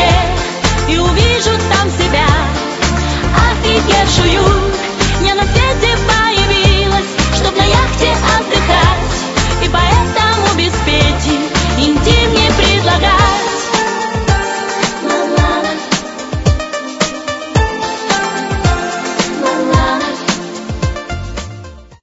воде и увижу там себя, офигевшую, не на свете